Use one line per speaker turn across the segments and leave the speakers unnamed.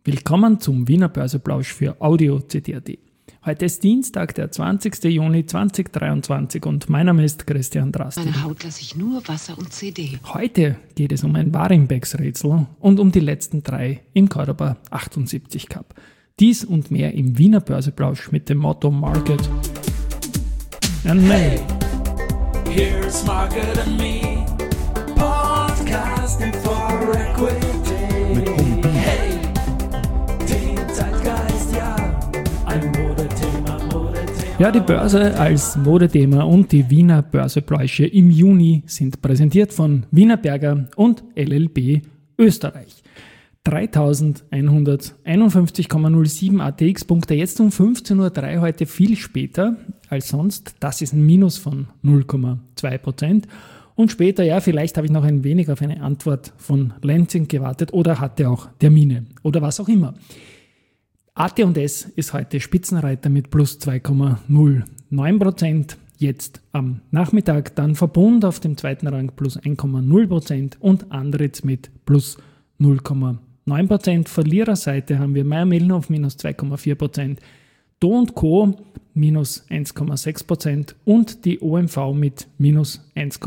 Willkommen zum Wiener Börseplausch für Audio CD.at. Heute ist Dienstag, der 20. Juni 2023 und mein Name ist Christian Drastil.
Meine Haut lasse ich nur Wasser und CD.
Heute geht es um ein Warimbex-Rätsel und um die letzten 3 im Cordoba 78 Cup. Dies und mehr im Wiener Börseplausch mit dem Motto Market and Me.
Hey, here's Market and Me, podcasting for Equity. Hey, den Zeitgeist, ja, ein Modethema.
Ja, die Börse als Modethema und die Wiener Börsepläusche im Juni sind präsentiert von Wienerberger und LLB Österreich. 3151,07 ATX-Punkte, jetzt um 15.03 Uhr heute viel später als sonst. Das ist ein Minus von 0,2%. Und später, ja, vielleicht habe ich noch ein wenig auf eine Antwort von Lenzing gewartet oder hatte auch Termine oder was auch immer. AT&S ist heute Spitzenreiter mit plus 2,09%. Jetzt am Nachmittag dann Verbund auf dem zweiten Rang plus 1,0% und Andritz mit plus 0,9%. Verliererseite haben wir Mayr-Melnhof minus 2,4%, Do & Co. minus 1,6% und die OMV mit minus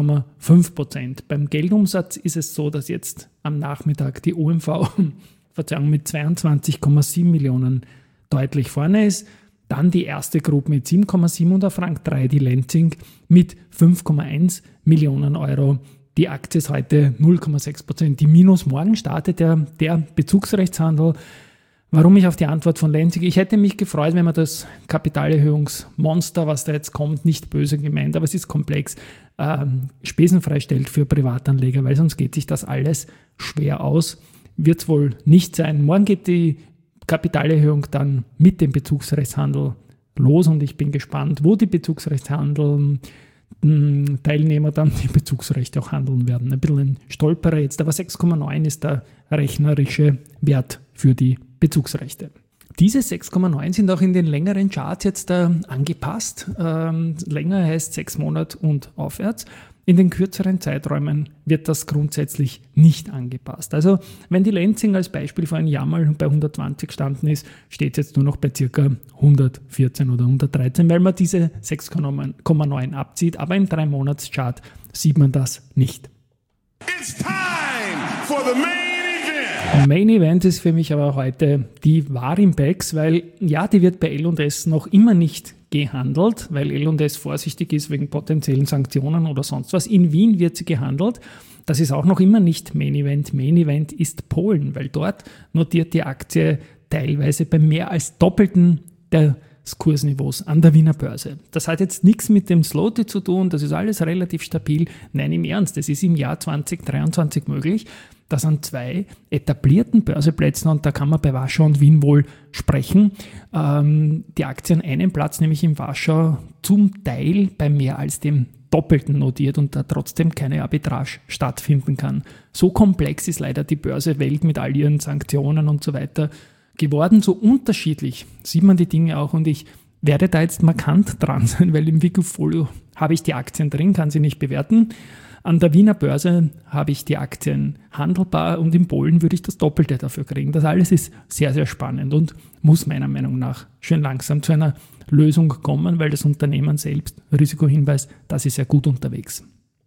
1,5%. Beim Geldumsatz ist es so, dass jetzt am Nachmittag die OMV mit 22,7 Millionen deutlich vorne ist. Dann die erste Group mit 7,7 und auf Rang 3 die Lenzing mit 5,1 Millionen Euro. Die Aktie ist heute 0,6%. Die Minus morgen startet der Bezugsrechtshandel. Warum ich auf die Antwort von Lenzing? Ich hätte mich gefreut, wenn man das Kapitalerhöhungsmonster, was da jetzt kommt, nicht böse gemeint, aber es ist komplex, spesenfrei stellt für Privatanleger, weil sonst geht sich das alles schwer aus. Wird es wohl nicht sein. Morgen geht die Kapitalerhöhung dann mit dem Bezugsrechtshandel los und ich bin gespannt, wo die Bezugsrechtshandel Teilnehmer dann die Bezugsrechte auch handeln werden. Ein bisschen ein Stolperer jetzt, aber 6,9 ist der rechnerische Wert für die Bezugsrechte. Diese 6,9 sind auch in den längeren Charts jetzt angepasst. Länger heißt 6 Monate und aufwärts. In den kürzeren Zeiträumen wird das grundsätzlich nicht angepasst. Also wenn die Lenzing als Beispiel vor einem Jahr mal bei 120 gestanden ist, steht es jetzt nur noch bei ca. 114 oder 113, weil man diese 6,9 abzieht. Aber im 3-Monats-Chart sieht man das nicht.
It's time for the main event.
Main Event ist für mich aber heute die Warimbex, weil ja, die wird bei L&S noch immer nicht gehandelt, weil L&S vorsichtig ist wegen potenziellen Sanktionen oder sonst was. In Wien wird sie gehandelt. Das ist auch noch immer nicht Main Event. Main Event ist Polen, weil dort notiert die Aktie teilweise bei mehr als Doppelten des Kursniveaus an der Wiener Börse. Das hat jetzt nichts mit dem Zloty zu tun, das ist alles relativ stabil. Nein, im Ernst, es ist im Jahr 2023 möglich, dass an 2 etablierten Börseplätzen, und da kann man bei Warschau und Wien wohl sprechen, die Aktie an einem Platz, nämlich in Warschau, zum Teil bei mehr als dem Doppelten notiert und da trotzdem keine Arbitrage stattfinden kann. So komplex ist leider die Börsewelt mit all ihren Sanktionen und so weiter geworden. So unterschiedlich sieht man die Dinge auch und ich werde da jetzt markant dran sein, weil im Wikifolio habe ich die Aktien drin, kann sie nicht bewerten. An der Wiener Börse habe ich die Aktien handelbar und in Polen würde ich das Doppelte dafür kriegen. Das alles ist sehr, sehr spannend und muss meiner Meinung nach schön langsam zu einer Lösung kommen, weil das Unternehmen selbst, Risikohinweis, das ist ja gut unterwegs.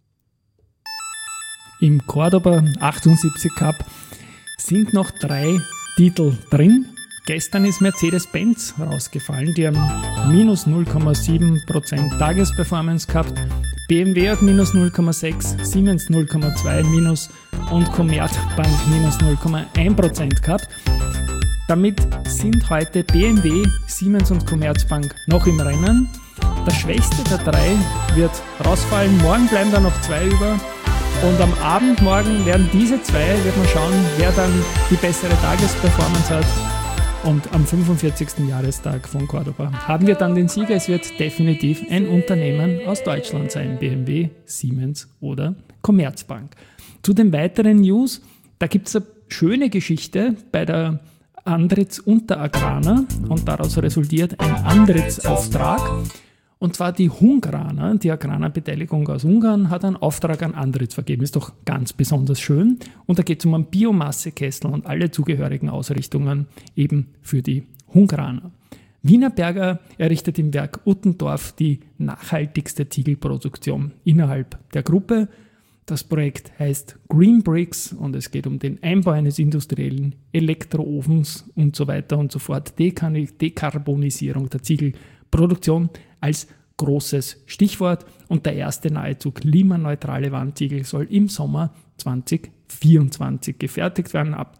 Im Cordoba 78 Cup sind noch 3 Titel drin. Gestern ist Mercedes-Benz rausgefallen, die haben minus 0,7% Tagesperformance gehabt. BMW hat minus 0,6, Siemens 0,2 minus und Commerzbank minus 0,1% gehabt. Damit sind heute BMW, Siemens und Commerzbank noch im Rennen. Der schwächste der 3 wird rausfallen. Morgen bleiben da noch 2 über. Und am Abend morgen werden diese 2, wird man schauen, wer dann die bessere Tagesperformance hat. Und am 45. Jahrestag von Cordoba haben wir dann den Sieger. Es wird definitiv ein Unternehmen aus Deutschland sein. BMW, Siemens oder Commerzbank. Zu den weiteren News, da gibt es eine schöne Geschichte bei der Andritz Unteragrana und daraus resultiert ein Andritz-Auftrag. Und zwar die Hungrana, die Agrana-Beteiligung aus Ungarn, hat einen Auftrag an Andritz vergeben. Ist doch ganz besonders schön. Und da geht es um einen Biomassekessel und alle zugehörigen Ausrichtungen eben für die Hungrana. Wienerberger errichtet im Werk Uttendorf die nachhaltigste Ziegelproduktion innerhalb der Gruppe. Das Projekt heißt Green Bricks und es geht um den Einbau eines industriellen Elektroofens und so weiter und so fort. Dekarbonisierung der Ziegelproduktion als großes Stichwort und der erste nahezu klimaneutrale Wandziegel soll im Sommer 2024 gefertigt werden, ab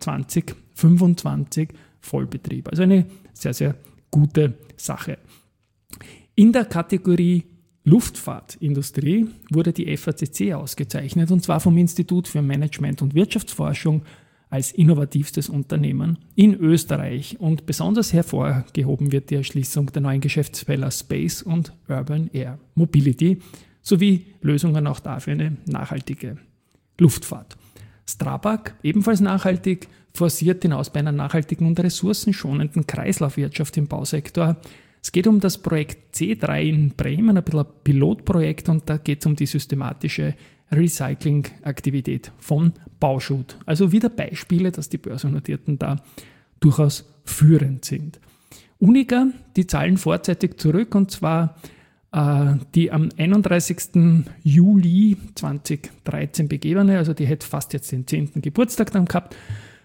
2025 Vollbetrieb. Also eine sehr, sehr gute Sache. In der Kategorie Luftfahrtindustrie wurde die FACC ausgezeichnet und zwar vom Institut für Management und Wirtschaftsforschung als innovativstes Unternehmen in Österreich und besonders hervorgehoben wird die Erschließung der neuen Geschäftsfelder Space und Urban Air Mobility sowie Lösungen auch dafür eine nachhaltige Luftfahrt. Strabag, ebenfalls nachhaltig, forciert den Ausbau einer nachhaltigen und ressourcenschonenden Kreislaufwirtschaft im Bausektor. Es geht um das Projekt C3 in Bremen, ein bisschen ein Pilotprojekt und da geht es um die systematische Recycling-Aktivität von Bauschutt. Also wieder Beispiele, dass die Börsennotierten da durchaus führend sind. Uniqa, die zahlen vorzeitig zurück und zwar die am 31. Juli 2013 begebene, also die hätte fast jetzt den 10. Geburtstag dann gehabt,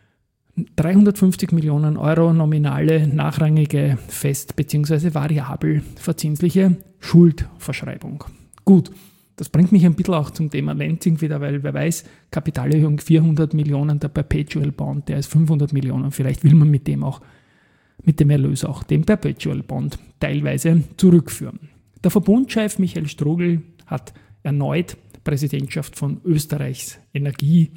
350 Millionen Euro nominale, nachrangige, fest- bzw. variabel verzinsliche Schuldverschreibung. Gut, das bringt mich ein bisschen auch zum Thema Lenzing wieder, weil wer weiß, Kapitalerhöhung 400 Millionen, der Perpetual Bond, der ist 500 Millionen. Vielleicht will man mit dem Erlös auch den Perpetual Bond teilweise zurückführen. Der Verbundchef Michael Strugl hat erneut Präsidentschaft von Österreichs Energie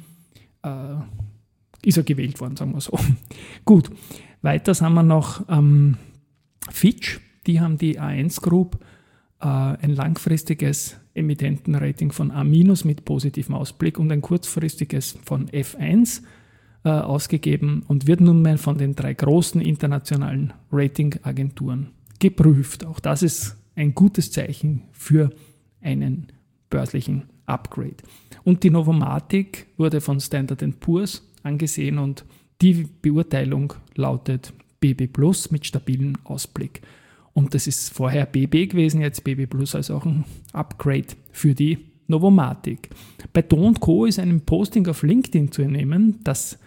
ist er gewählt worden, sagen wir so. Gut, weiter haben wir noch Fitch, die haben die A1 Group ein langfristiges Emittentenrating von A- mit positivem Ausblick und ein kurzfristiges von F1 ausgegeben und wird nunmehr von den 3 großen internationalen Ratingagenturen geprüft. Auch das ist ein gutes Zeichen für einen börslichen Upgrade. Und die Novomatic wurde von Standard & Poor's angesehen und die Beurteilung lautet BB Plus mit stabilem Ausblick. Und das ist vorher BB gewesen, jetzt BB Plus, also auch ein Upgrade für die Novomatic. Bei Do & Co. ist ein Posting auf LinkedIn zu entnehmen, dass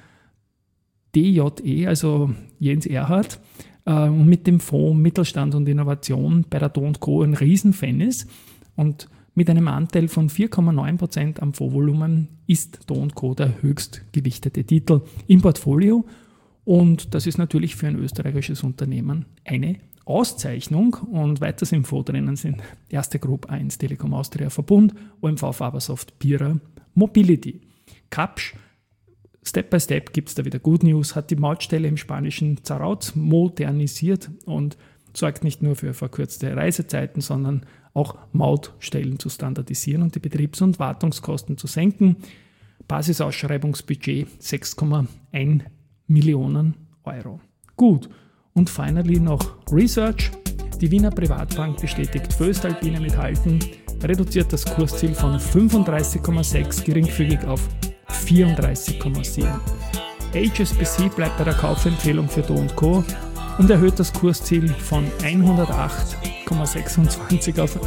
DJE, also Jens Erhard, mit dem Fonds Mittelstand und Innovation bei der Do & Co. ein Riesenfan ist und mit einem Anteil von 4,9% am Fondsvolumen ist Do & Co. der höchst gewichtete Titel im Portfolio und das ist natürlich für ein österreichisches Unternehmen eine Auszeichnung und weiters im Fonds drinnen sind Erste Group 1, Telekom Austria Verbund, OMV Fabersoft, Pira Mobility. Kapsch, Step by Step gibt es da wieder Good News, hat die Mautstelle im spanischen Zarauz modernisiert und sorgt nicht nur für verkürzte Reisezeiten, sondern auch Mautstellen zu standardisieren und die Betriebs- und Wartungskosten zu senken. Basisausschreibungsbudget 6,1 Millionen Euro. Gut, und finally noch Research. Die Wiener Privatbank bestätigt voestalpine Methalden, reduziert das Kursziel von 35,6 geringfügig auf 34,7. HSBC bleibt bei der Kaufempfehlung für Do & Co. und erhöht das Kursziel von 108,26 auf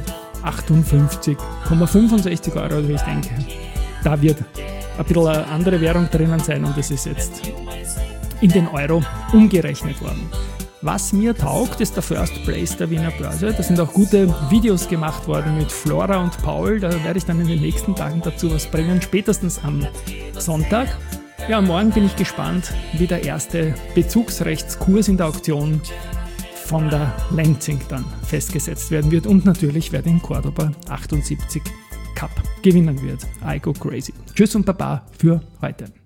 158,65 Euro. Also ich denke, da wird ein bisschen eine andere Währung drinnen sein und es ist jetzt in den Euro umgerechnet worden. Was mir taugt, ist der First Place der Wiener Börse. Da sind auch gute Videos gemacht worden mit Flora und Paul. Da werde ich dann in den nächsten Tagen dazu was bringen, spätestens am Sonntag. Ja, morgen bin ich gespannt, wie der erste Bezugsrechtskurs in der Auktion von der Lenzing dann festgesetzt werden wird und natürlich wer den Cordoba 78 Cup gewinnen wird. I go crazy. Tschüss und Baba für heute.